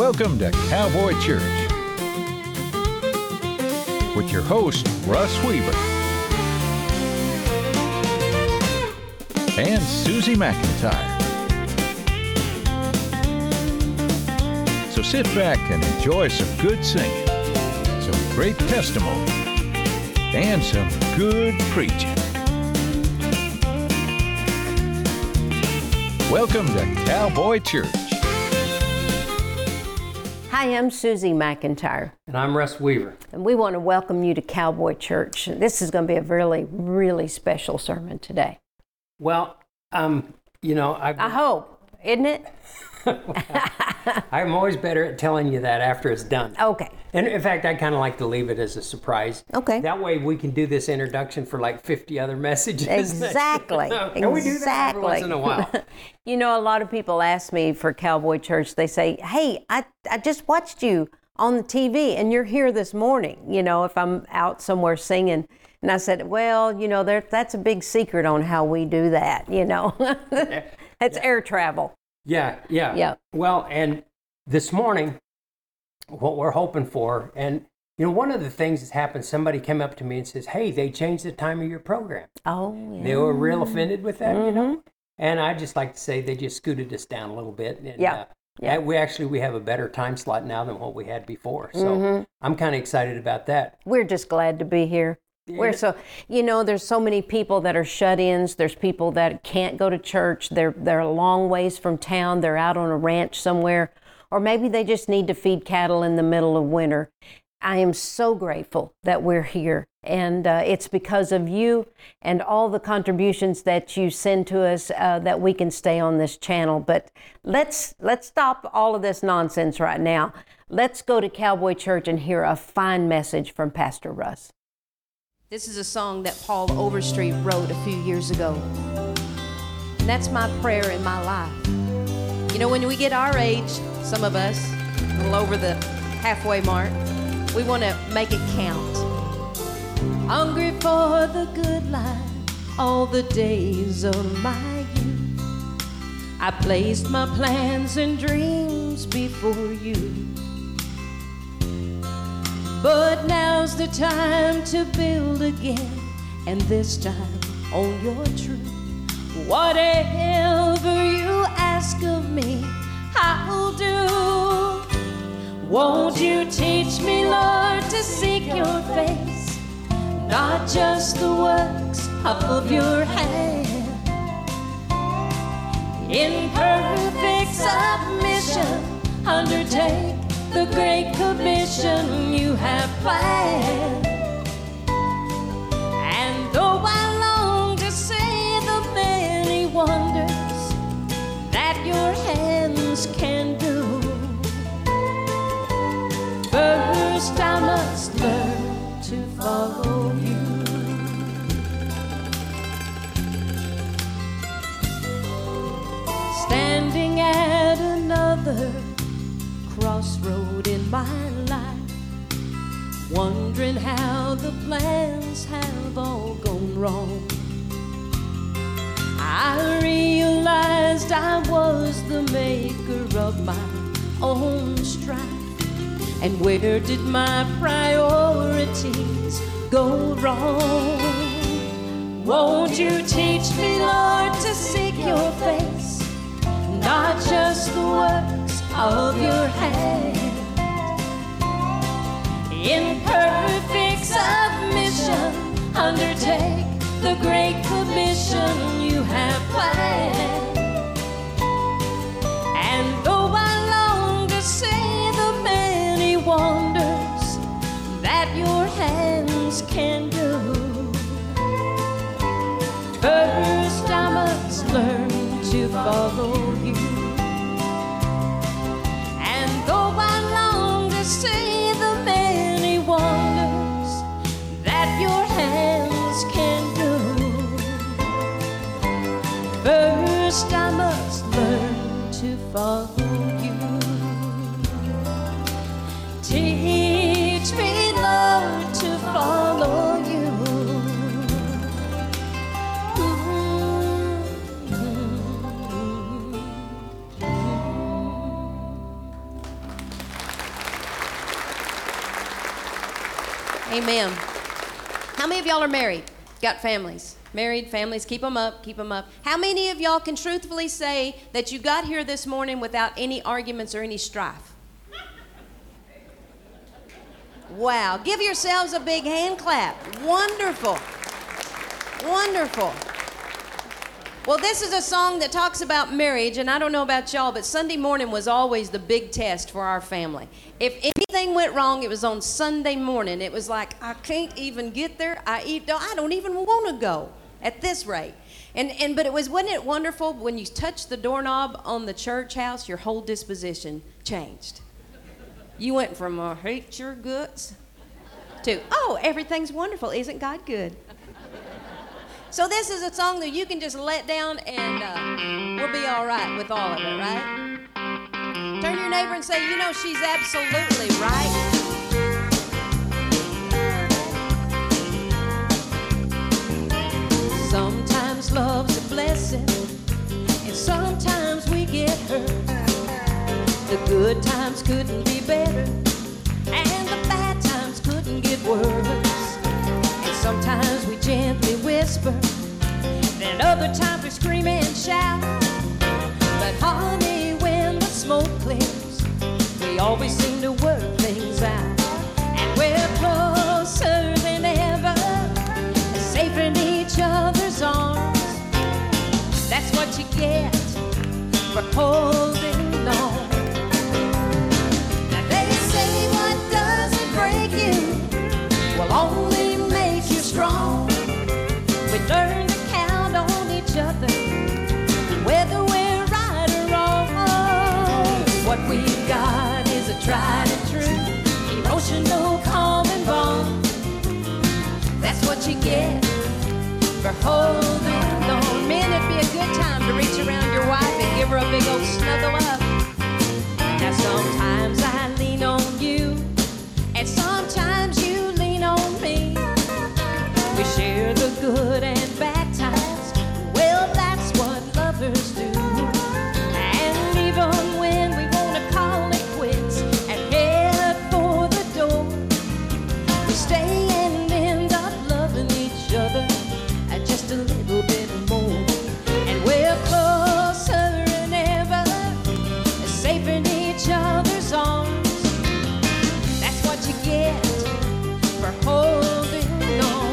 Welcome to Cowboy Church with your host, Russ Weaver and Susie McIntyre. So sit back and enjoy some good singing, some great testimony, and some good preaching. Welcome to Cowboy Church. Hi, I'm Susie McIntyre. And I'm Russ Weaver. And we want to welcome you to Cowboy Church. This is going to be a really, really special sermon today. Well, I hope, isn't it? I'm always better at telling you that after it's done. Okay. And in fact, I kind of like to leave it as a surprise. Okay. That way we can do this introduction for like 50 other messages. Exactly. And we do that every once in a while. You know, a lot of people ask me for Cowboy Church. They say, hey, I just watched you on the TV and you're here this morning, you know, if I'm out somewhere singing. And I said, well, you know, that's a big secret on how we do that, you know. That's air travel. Yeah. Well, and this morning, what we're hoping for, and you know, one of the things that's happened, somebody came up to me and says, hey, they changed the time of your program. Oh, yeah. They were real offended with that, you know. And I just like to say they just scooted us down a little bit. And, we have a better time slot now than what we had before. So I'm kind of excited about that. We're just glad to be here. There's so many people that are shut-ins. There's people that can't go to church. They're a long ways from town. They're out on a ranch somewhere. Or maybe they just need to feed cattle in the middle of winter. I am so grateful that we're here. And it's because of you and all the contributions that you send to us that we can stay on this channel. But let's stop all of this nonsense right now. Let's go to Cowboy Church and hear a fine message from Pastor Russ. This is a song that Paul Overstreet wrote a few years ago. And that's my prayer in my life. You know, when we get our age, some of us, a little over the halfway mark, we want to make it count. Hungry for the good life, all the days of my youth. I placed my plans and dreams before you. But now's the time to build again, and this time on your truth. Whatever you ask of me, I'll do. Won't you teach me, Lord, to seek your face, not just the works of your hand. In perfect submission, undertake the great commission you have planned. And though I long to see the many wonders that your hands can do, first I must learn to follow you. Standing at another crossroad in my life, wondering how the plans have all gone wrong. I realized I was the maker of my own strife. And where did my priorities go wrong? Won't you teach me, Lord, to seek your face, not just the works of your hand. In perfect submission, undertake the great commission you have planned. And though I long to see the many wonders that your hands can do, first I must learn to follow you. And though I long to see the many wonders that your hands can do, first I must learn to follow you. Teach me, Lord, to follow you. Amen. How many of y'all are married? Got families? Married families, keep them up, keep them up. How many of y'all can truthfully say that you got here this morning without any arguments or any strife? Wow, give yourselves a big hand clap. Wonderful. Wonderful. Well, this is a song that talks about marriage, and I don't know about y'all, but Sunday morning was always the big test for our family. If anything went wrong, it was on Sunday morning. It was like, I can't even get there. I don't even want to go at this rate. But wasn't it wonderful when you touched the doorknob on the church house, your whole disposition changed. You went from hate your guts to, oh, everything's wonderful. Isn't God good? So this is a song that you can just let down and we'll be all right with all of it, right? Turn to your neighbor and say, you know, she's absolutely right. Sometimes love's a blessing and sometimes we get hurt. The good times couldn't be better and the bad times couldn't get worse. Sometimes we gently whisper, then other times we scream and shout. But honey, when the smoke clears, we always seem to work things out. And we're closer than ever, safe in each other's arms. That's what you get for holding on. Now they say what doesn't break you will only strong. We learn to count on each other, whether we're right or wrong. What we've got is a tried and true emotional common bond. That's what you get for holding on. Men, it'd be a good time to reach around your wife and give her a big old snuggle up. Now sometimes I lean on you, and sometimes you lean on me. We share the good and bad times. Well, that's what lovers do. And even when we want to call it quits and head for the door, we stay and end up loving each other just a little bit more. And we're closer than ever, safe in each other's arms. That's what you get for holding on.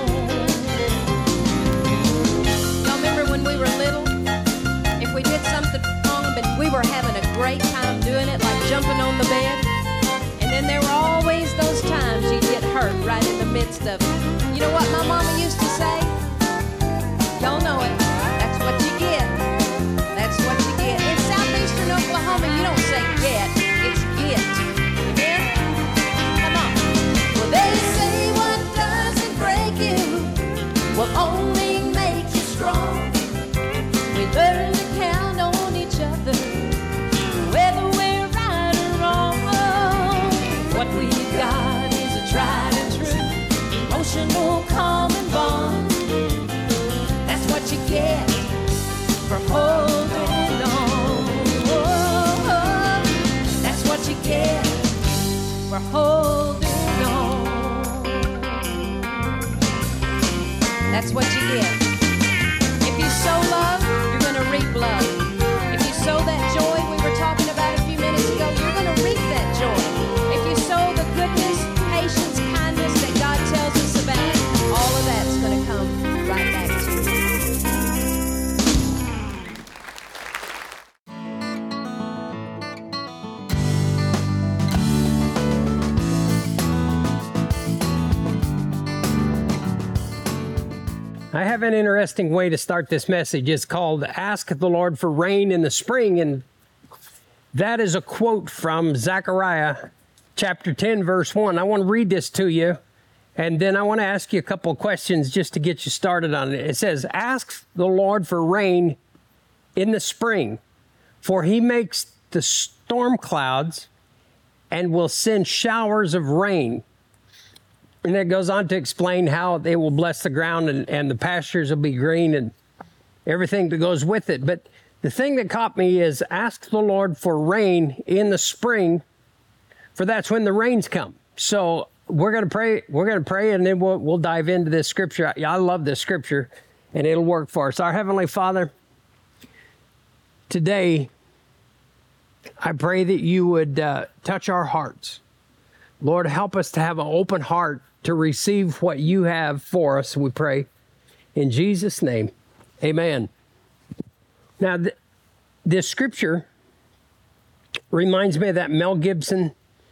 When we were little, if we did something wrong, but we were having a great time doing it, like jumping on the bed, and then there were always those times you'd get hurt right in the midst of it. You know what my mama used to say? Y'all know it. That's what you get. That's what you get. In southeastern Oklahoma, you don't say get, it's get. Amen? Come on. Well, they say what doesn't break you will only make you strong. We learn to count on each other, whether we're right or wrong. What we've got is a tried and true emotional common bond. That's what you get for holding on. That's what you get for holding on. That's what you get. If you sow love, you're going to reap love. If you sow that joy we were talking about a few minutes ago, you're going to reap that joy. If you sow the goodness, patience, kindness that God tells us about, all of that's going to come right back to you. I have an interesting way to start this message. It's called Ask the Lord for Rain in the Spring. And that is a quote from Zechariah chapter 10, verse 1. I want to read this to you. And then I want to ask you a couple of questions just to get you started on it. It says, ask the Lord for rain in the spring, for he makes the storm clouds and will send showers of rain. And it goes on to explain how they will bless the ground and the pastures will be green and everything that goes with it. But the thing that caught me is ask the Lord for rain in the spring, for that's when the rains come. So we're going to pray. We're going to pray, and then we'll dive into this scripture. I love this scripture, and it'll work for us. Our Heavenly Father, today, I pray that you would touch our hearts. Lord, help us to have an open heart to receive what you have for us, we pray. In Jesus' name, amen. Now, this scripture reminds me of that Mel Gibson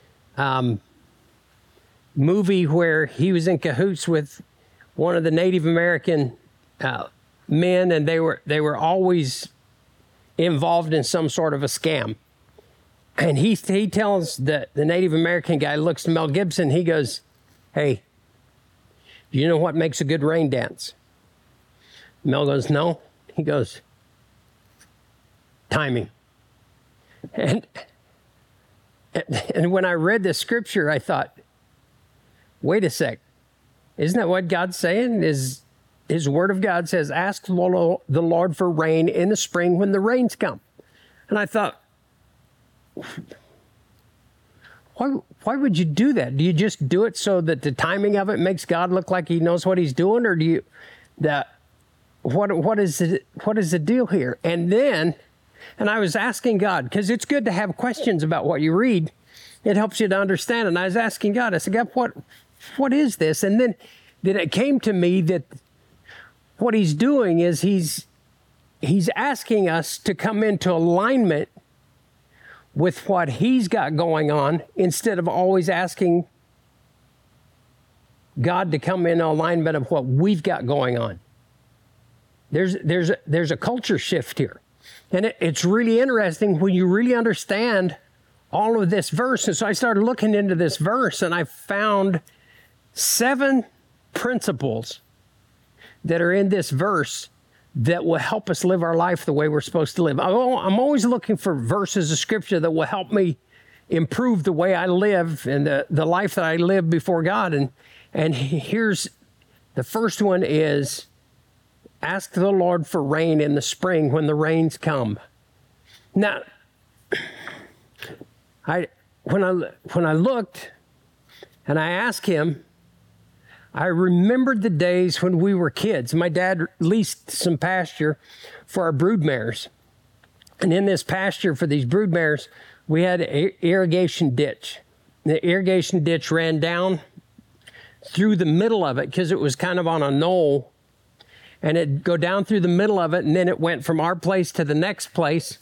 movie where he was in cahoots with one of the Native American men, and they were always involved in some sort of a scam. And he tells the Native American guy, looks to Mel Gibson, he goes, "Hey, do you know what makes a good rain dance?" Mel goes, "No." He goes, "Timing." And when I read the scripture, I thought, wait a sec. Isn't that what God's saying? His word of God says, ask the Lord for rain in the spring when the rains come. And I thought, why would you do that? Do you just do it so that the timing of it makes God look like he knows what he's doing? Or do you, what is the deal here? And I was asking God, because it's good to have questions about what you read. It helps you to understand. And I was asking God, I said, God, what is this? And then it came to me that what he's doing is he's asking us to come into alignment with what he's got going on instead of always asking God to come in alignment of what we've got going on. There's a culture shift here. And it's really interesting when you really understand all of this verse. And so I started looking into this verse, and I found 7 principles that are in this verse that will help us live our life the way we're supposed to live. I'm always looking for verses of scripture that will help me improve the way I live and the life that I live before God. And here's the first one is, ask the Lord for rain in the spring when the rains come. Now, when I looked and I asked him, I remembered the days when we were kids. My dad leased some pasture for our brood mares. And in this pasture for these brood mares, we had an irrigation ditch. The irrigation ditch ran down through the middle of it because it was kind of on a knoll. And it'd go down through the middle of it, and then it went from our place to the next place.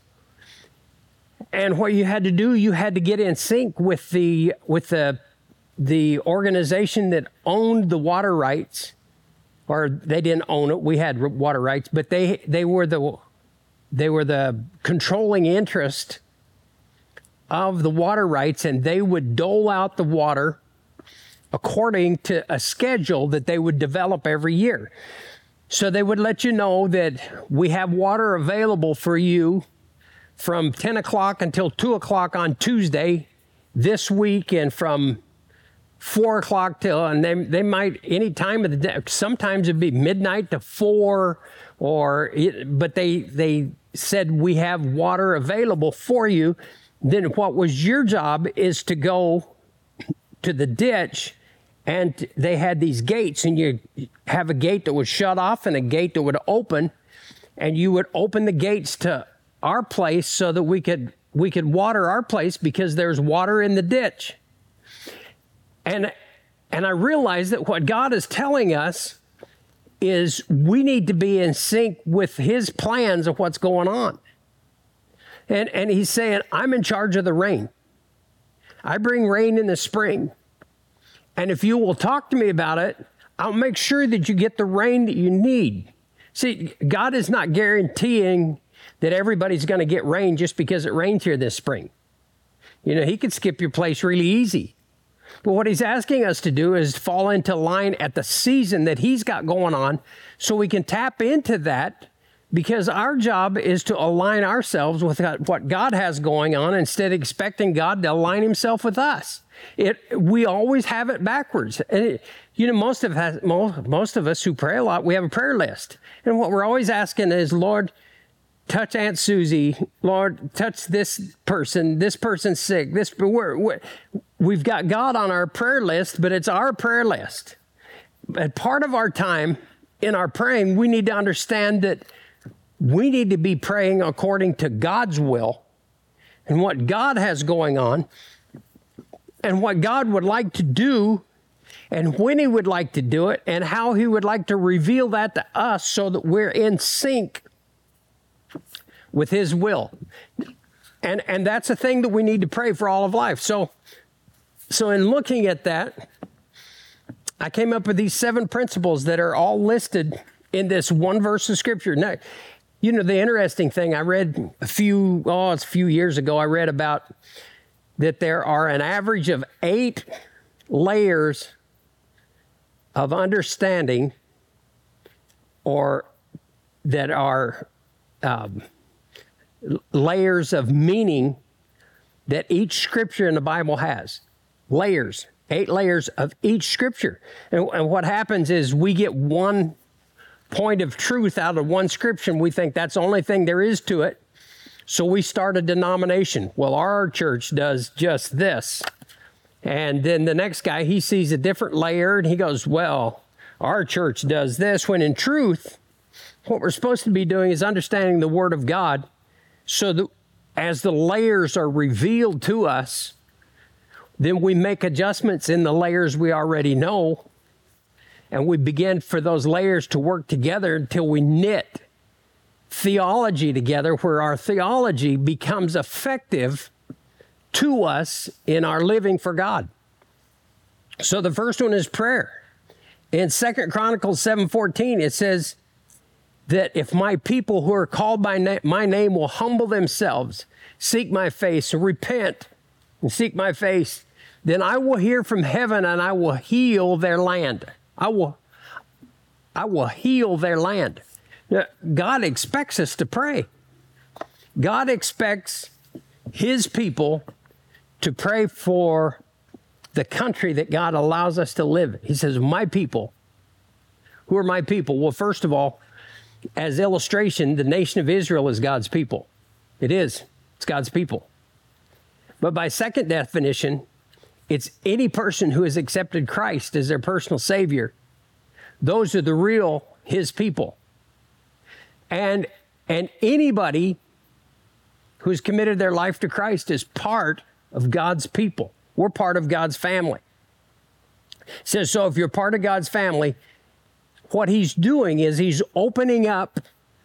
And what you had to do, you had to get in sync with the organization that owned the water rights, or they didn't own it. We had water rights, but they were the controlling interest of the water rights, and they would dole out the water according to a schedule that they would develop every year. So they would let you know that we have water available for you from 10 o'clock until 2 o'clock on Tuesday this week, and from 4 o'clock till, and they might any time of the day. Sometimes it'd be midnight to 4, but they said we have water available for you. Then what was your job is to go to the ditch, and they had these gates, and you have a gate that would shut off and a gate that would open, and you would open the gates to our place so that we could water our place because there's water in the ditch. And I realized that what God is telling us is we need to be in sync with his plans of what's going on. And he's saying, I'm in charge of the rain. I bring rain in the spring. And if you will talk to me about it, I'll make sure that you get the rain that you need. See, God is not guaranteeing that everybody's going to get rain just because it rained here this spring. You know, he could skip your place really easy. But what he's asking us to do is fall into line at the season that he's got going on so we can tap into that, because our job is to align ourselves with what God has going on instead of expecting God to align himself with us. We always have it backwards. And most of us who pray a lot, we have a prayer list. And what we're always asking is, Lord, touch Aunt Susie. Lord, touch this person's sick. We've got God on our prayer list, but it's our prayer list. And part of our time in our praying, we need to understand that we need to be praying according to God's will and what God has going on and what God would like to do and when he would like to do it and how he would like to reveal that to us so that we're in sync with his will. And that's a thing that we need to pray for all of life. So in looking at that, I came up with these 7 principles that are all listed in this one verse of scripture. Now, you know, the interesting thing, I read a few years ago, I read about that there are an average of 8 layers of understanding or that are layers of meaning that each scripture in the Bible has. Layers, 8 layers of each scripture. And what happens is we get one point of truth out of one scripture and we think that's the only thing there is to it. So we start a denomination. Well, our church does just this. And then the next guy, he sees a different layer and he goes, well, our church does this. When in truth, what we're supposed to be doing is understanding the Word of God so that as the layers are revealed to us, then we make adjustments in the layers we already know, and we begin for those layers to work together until we knit theology together, where our theology becomes effective to us in our living for God. So the first one is prayer. In 2 Chronicles 7:14, it says that if my people who are called by my name will humble themselves, seek my face, and repent and seek my face, then I will hear from heaven and I will heal their land. I will heal their land. Now, God expects us to pray. God expects his people to pray for the country that God allows us to live in. He says, my people. Who are my people? Well, first of all, as illustration, the nation of Israel is God's people. It is. It's God's people. But by second definition, it's any person who has accepted Christ as their personal Savior. Those are the real his people. And anybody who's committed their life to Christ is part of God's people. We're part of God's family. It says, so if you're part of God's family, what he's doing is he's opening up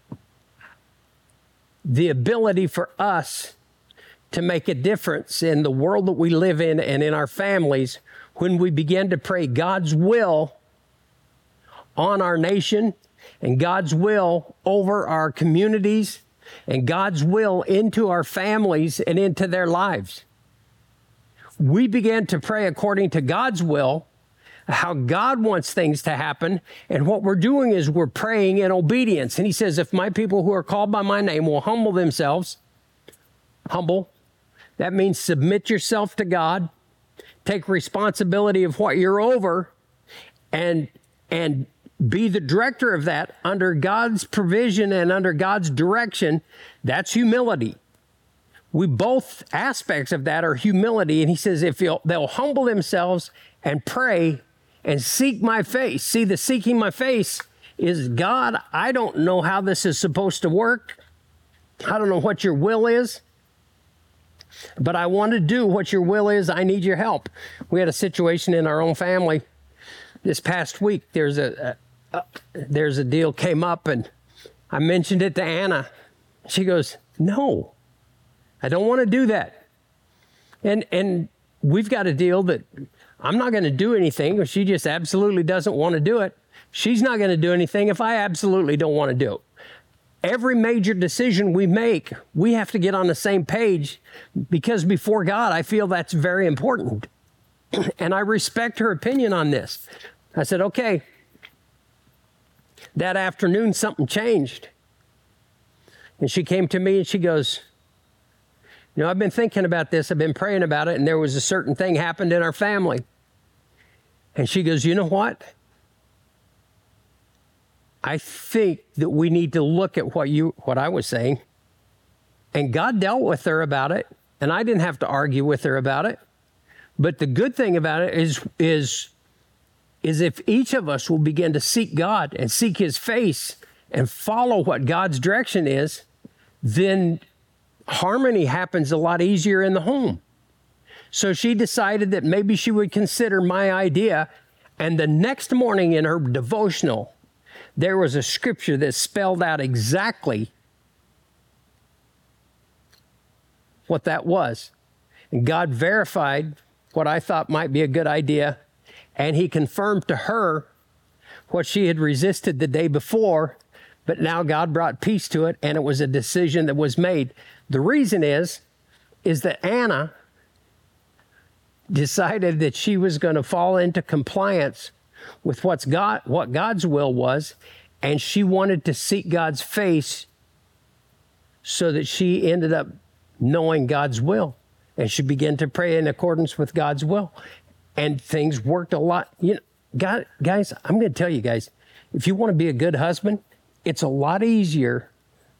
the ability for us to make a difference in the world that we live in and in our families when we begin to pray God's will on our nation and God's will over our communities and God's will into our families and into their lives. We begin to pray according to God's will, how God wants things to happen. And what we're doing is we're praying in obedience. And he says, if my people who are called by my name will humble themselves, humble, that means submit yourself to God, take responsibility of what you're over, and be the director of that under God's provision and under God's direction. That's humility. Both aspects of that are humility. And he says, if they'll humble themselves and pray and seek my face. See, the seeking my face is, God, I don't know how this is supposed to work. I don't know what your will is, but I want to do what your will is. I need your help. We had a situation in our own family this past week. There's a deal came up and I mentioned it to Anna. She goes, no, I don't want to do that. And we've got a deal that I'm not going to do anything if she just absolutely doesn't want to do it. She's not going to do anything if I absolutely don't want to do it. Every major decision we make, we have to get on the same page, because before God, I feel that's very important. And I respect her opinion on this. I said, okay. That afternoon, something changed. And she came to me and she goes, you know, I've been thinking about this. I've been praying about it. And there was a certain thing happened in our family. And she goes, you know what? I think that we need to look at what I was saying. And God dealt with her about it, and I didn't have to argue with her about it. But the good thing about it is if each of us will begin to seek God and seek his face and follow what God's direction is, then harmony happens a lot easier in the home. So she decided that maybe she would consider my idea. And the next morning in her devotional, there was a scripture that spelled out exactly what that was. And God verified what I thought might be a good idea. And he confirmed to her what she had resisted the day before. But now God brought peace to it, and it was a decision that was made. The reason is that Anna decided that she was going to fall into compliance with what God's will was, and she wanted to seek God's face so that she ended up knowing God's will, and she began to pray in accordance with God's will, and things worked a lot. You know, guys, I'm going to tell you guys, if you want to be a good husband, it's a lot easier.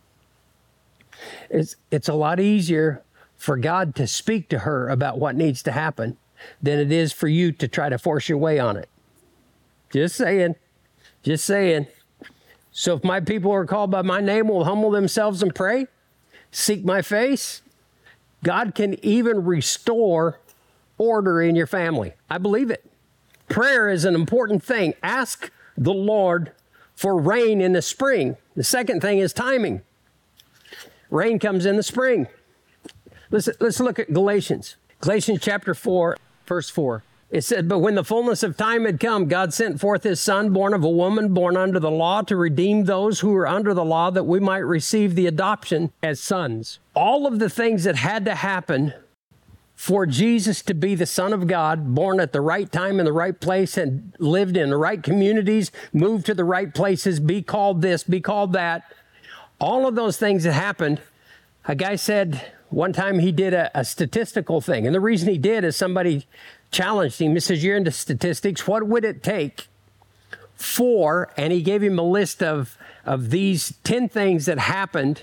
It's a lot easier for God to speak to her about what needs to happen than it is for you to try to force your way on it. Just saying. Just saying. So if my people who are called by my name will humble themselves and pray, seek my face, God can even restore order in your family. I believe it. Prayer is an important thing. Ask the Lord for rain in the spring. The second thing is timing. Rain comes in the spring. Let's look at Galatians. Galatians chapter 4, verse 4. It said, "But when the fullness of time had come, God sent forth his Son, born of a woman, born under the law, to redeem those who were under the law, that we might receive the adoption as sons." All of the things that had to happen for Jesus to be the Son of God, born at the right time in the right place, and lived in the right communities, moved to the right places, be called this, be called that. All of those things that happened. A guy said one time he did a statistical thing. And the reason he did is somebody challenged him. He says, "You're into statistics. What would it take for," and he gave him a list of these 10 things that happened,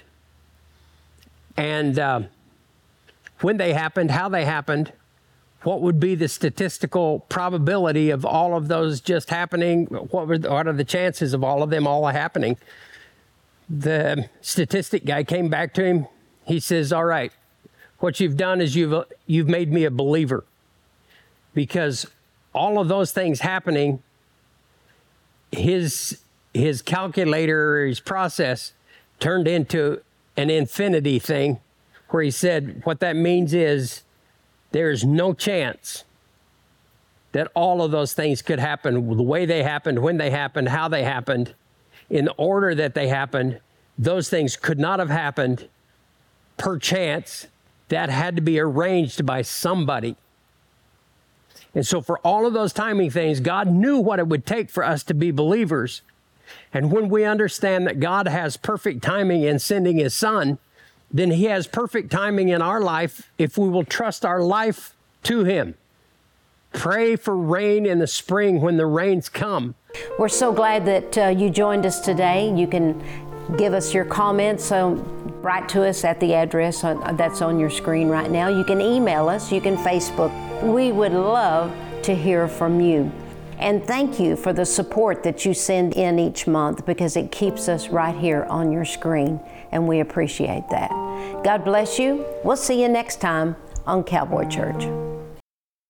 and when they happened, how they happened, what would be the statistical probability of all of those just happening? What are the chances of all of them all happening? The statistic guy came back to him. He says, "All right, what you've done is you've made me a believer, because all of those things happening, his calculator, his process turned into an infinity thing, where he said what that means is there's no chance that all of those things could happen the way they happened, when they happened, how they happened, in the order that they happened. Those things could not have happened per chance. That had to be arranged by somebody." And so for all of those timing things, God knew what it would take for us to be believers. And when we understand that God has perfect timing in sending his Son, then he has perfect timing in our life if we will trust our life to him. Pray for rain in the spring when the rains come. We're so glad that you joined us today. You can give us your comments. Write to us at the address that's on your screen right now. You can email us. You can Facebook. We would love to hear from you. And thank you for the support that you send in each month, because it keeps us right here on your screen, and we appreciate that. God bless you. We'll see you next time on Cowboy Church.